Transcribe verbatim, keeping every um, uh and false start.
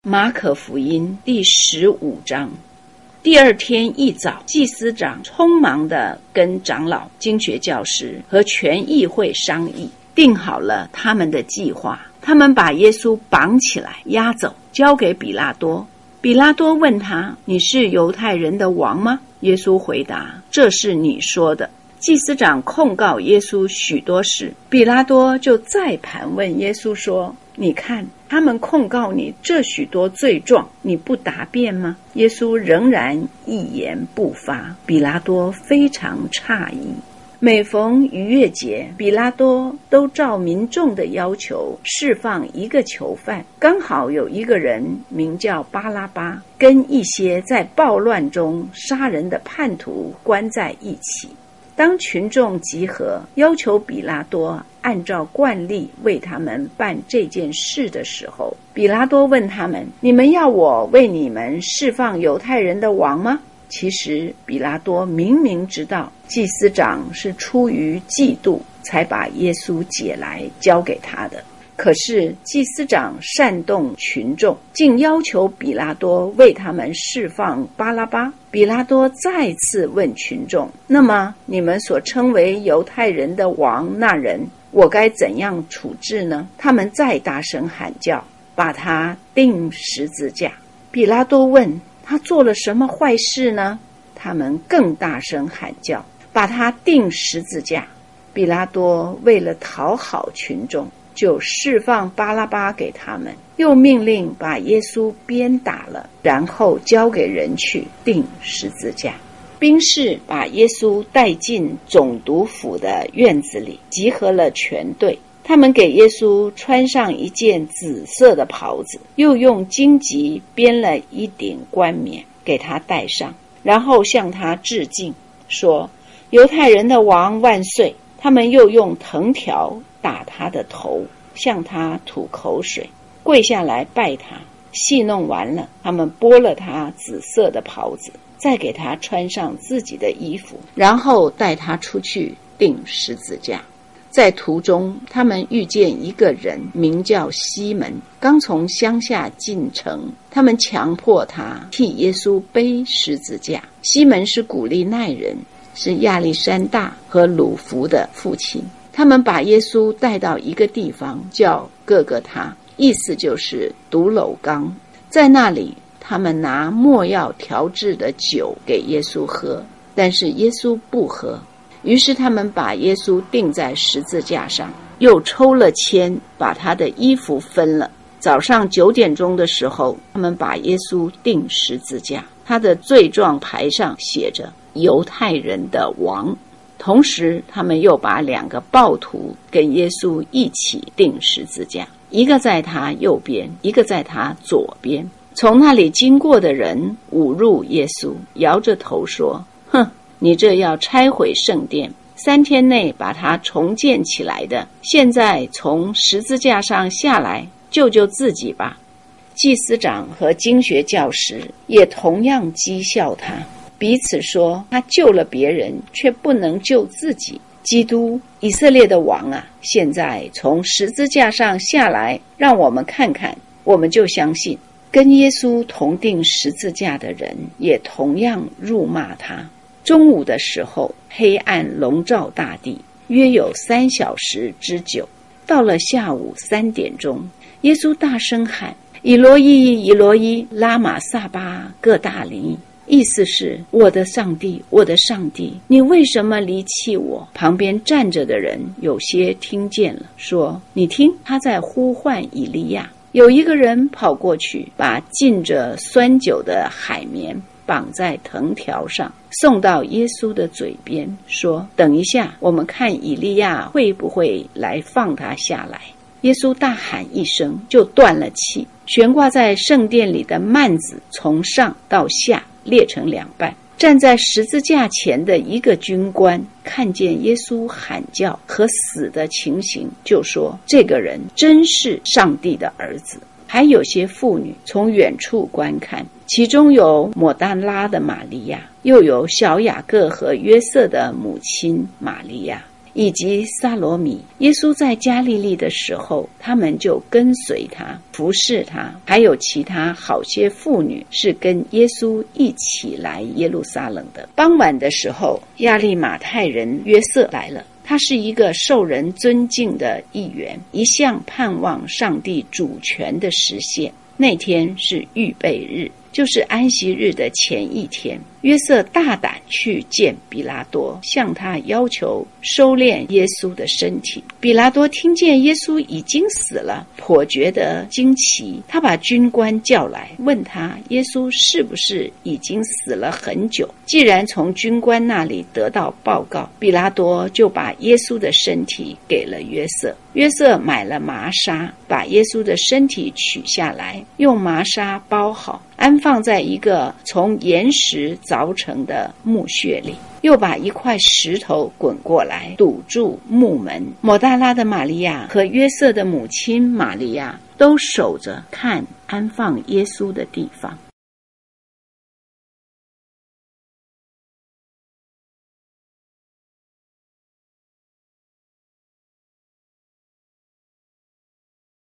马可福音第十五章。第二天一早，祭司长匆忙地跟长老、经学教师和全议会商议，定好了他们的计划。他们把耶稣绑起来，押走，交给比拉多。比拉多问他：你是犹太人的王吗？耶稣回答：这是你说的。祭司长控告耶稣许多事，比拉多就再盘问耶稣说：你看，他们控告你这许多罪状，你不答辩吗？耶稣仍然一言不发。比拉多非常诧异。每逢逾越节，比拉多都照民众的要求释放一个囚犯，刚好有一个人名叫巴拉巴，跟一些在暴乱中杀人的叛徒关在一起。当群众集合，要求比拉多按照惯例为他们办这件事的时候，比拉多问他们：你们要我为你们释放犹太人的王吗？其实比拉多明明知道祭司长是出于嫉妒才把耶稣解来交给他的，可是祭司长煽动群众，竟要求比拉多为他们释放巴拉巴。比拉多再次问群众：那么你们所称为犹太人的王那人，我该怎样处置呢？他们再大声喊叫，把他钉十字架。比拉多问：他做了什么坏事呢？他们更大声喊叫，把他钉十字架。比拉多为了讨好群众，就释放巴拉巴给他们，又命令把耶稣鞭打了，然后交给人去钉十字架。兵士把耶稣带进总督府的院子里，集合了全队。他们给耶稣穿上一件紫色的袍子，又用荆棘编了一顶冠冕给他戴上，然后向他致敬，说：犹太人的王万岁。他们又用藤条打他的头，向他吐口水，跪下来拜他。戏弄完了，他们剥了他紫色的袍子，再给他穿上自己的衣服，然后带他出去钉十字架。在途中，他们遇见一个人名叫西门，刚从乡下进城，他们强迫他替耶稣背十字架。西门是古利奈人，是亚历山大和鲁孚的父亲。他们把耶稣带到一个地方叫各各他，意思就是毒篓缸。在那里，他们拿没药调制的酒给耶稣喝，但是耶稣不喝。于是他们把耶稣钉在十字架上，又抽了签，把他的衣服分了。早上九点钟的时候，他们把耶稣钉十字架，他的罪状牌上写着犹太人的王。同时他们又把两个暴徒跟耶稣一起钉十字架，一个在他右边，一个在他左边。从那里经过的人侮辱耶稣，摇着头说：哼，你这要拆毁圣殿，三天内把它重建起来的，现在从十字架上下来，救救自己吧。祭司长和经学教师也同样讥笑他，彼此说：他救了别人，却不能救自己。基督，以色列的王啊，现在从十字架上下来，让我们看看，我们就相信。跟耶稣同钉十字架的人也同样辱骂他。中午的时候，黑暗笼罩大地，约有三小时之久。到了下午三点钟，耶稣大声喊：以罗伊，以罗伊，拉玛撒巴各大林，意思是：我的上帝，我的上帝，你为什么离弃我？旁边站着的人有些听见了，说：你听，他在呼唤以利亚。有一个人跑过去，把浸着酸酒的海绵绑在藤条上，送到耶稣的嘴边，说：等一下，我们看以利亚会不会来放他下来。耶稣大喊一声，就断了气。悬挂在圣殿里的幔子从上到下裂成两半。站在十字架前的一个军官看见耶稣喊叫和死的情形，就说：这个人真是上帝的儿子。还有些妇女从远处观看，其中有抹大拉的玛利亚，又有小雅各和约瑟的母亲玛利亚， 以及撒罗米。耶稣在加利利的时候，他们就跟随他，服侍他。还有其他好些妇女是跟耶稣一起来耶路撒冷的。傍晚的时候，亚利马太人约瑟来了。他是一个受人尊敬的议员，一向盼望上帝主权的实现。那天是预备日，就是安息日的前一天。约瑟大胆去见比拉多，向他要求收敛耶稣的身体。比拉多听见耶稣已经死了，颇觉得惊奇。他把军官叫来，问他耶稣是不是已经死了很久。既然从军官那里得到报告，比拉多就把耶稣的身体给了约瑟。约瑟买了麻纱，把耶稣的身体取下来，用麻纱包好，安放在一个从岩石凿成的墓穴里，又把一块石头滚过来，堵住墓门。抹大拉的玛利亚和约瑟的母亲玛利亚都守着看安放耶稣的地方。